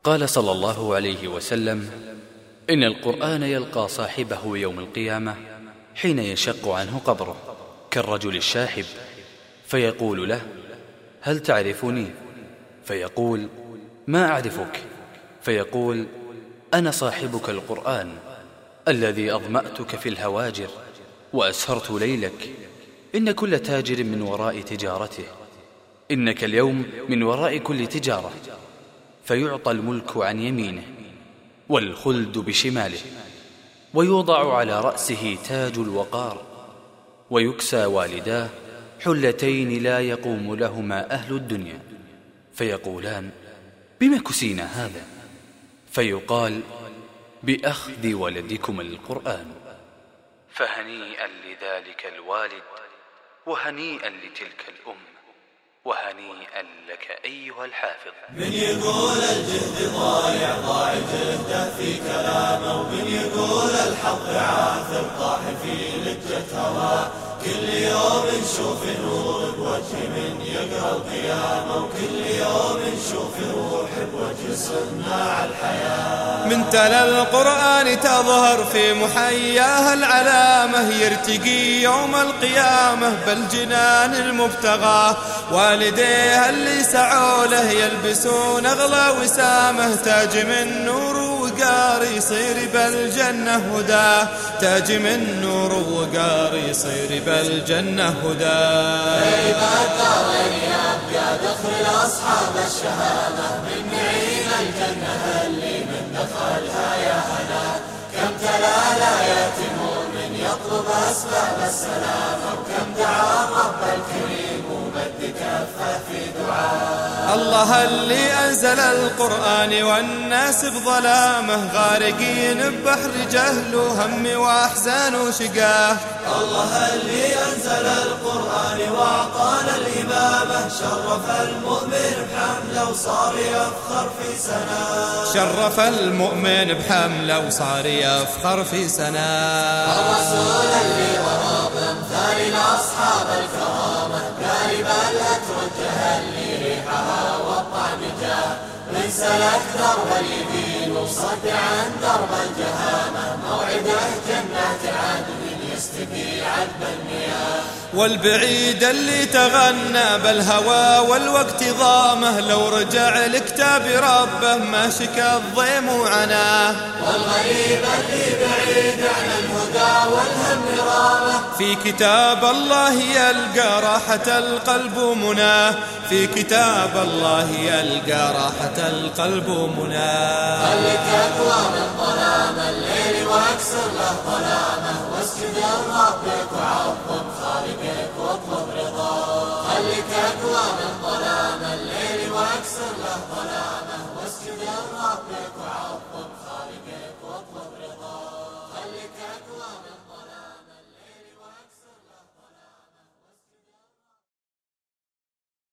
قال صلى الله عليه وسلم: إن القرآن يلقى صاحبه يوم القيامة حين يشق عنه قبره كالرجل الشاحب، فيقول له: هل تعرفني؟ فيقول: ما أعرفك. فيقول: أنا صاحبك القرآن الذي أظمأتك في الهواجر وأسهرت ليلك. إن كل تاجر من وراء تجارته، إنك اليوم من وراء كل تجارة. فيعطى الملك عن يمينه والخلد بشماله، ويوضع على رأسه تاج الوقار، ويكسى والداه حلتين لا يقوم لهما أهل الدنيا. فيقولان: بما كسينا هذا؟ فيقال: بأخذ ولدكم القرآن. فهنيئا لذلك الوالد، وهنيئا لتلك الأم، وهنيئا لك أيها الحافظ. من يقول الجهد ضايع ضاع جهده في كلامه، ومن يقول الحظ عاثر طاح في لجة هواه. كل يوم نشوف نور بوجه من يقرأ القيامة، وكل يوم نشوف روح بوجه صناع الحياة. من تلا القرآن تظهر في محياه العلامة، يرتقي يوم القيامة بالجنان المبتغاه. والديه اللي سعوا له يلبسون أغلى وسامة، تاج من نور وقار يصير بالجنة هداه، تاج من نور وقار يصير بالجنة هداه. فإذا الدارين يبقى دخل أصحاب الشهامة، من نعيم الجنة اللي من دخلها يا هنا. كم تلا الآيات مؤمن يطلب أسباب السلامة، وكم دعا الرب الكريم ومد كفه في دعاه. الله اللي أنزل القرآن والناس بظلامه، غارقين ببحر جهل وهم وأحزان وشقاه. الله اللي أنزل القرآن وأعطانا الإمامة، شرف المؤمن بحمله وصار يفخر في سناه. شرف المؤمن بحمله وصار يفخر في سناه. الرسول اللي ضرب مثال لأصحاب الكرامة، قارب الأترجة اللي ريحها والطعم جاه. من سلك درب اليمين وصد عن درب الجهامة، موعده جنات عدن يستقي عذب المياه. والبعيد اللي تغنى بالهوى والوقت ضامه، لو رجع لكتاب ربه ما شكى الضيم وعناه. والغريب اللي بعيد عن الهدى والهم رامه، في كتاب الله يلقى راحة القلب ومناه، في كتاب الله يلقى راحة القلب ومناه. خليك أقوى من ظلام الليل واكسر له ظلامه، واسجد لربك وعظم خالقك واطلب رضاه. خليك أقوى من ظلام الليل واكسر له ظلامه، واسجد لربك وعظم خالقك واطلب رضاه. خليك أقوى من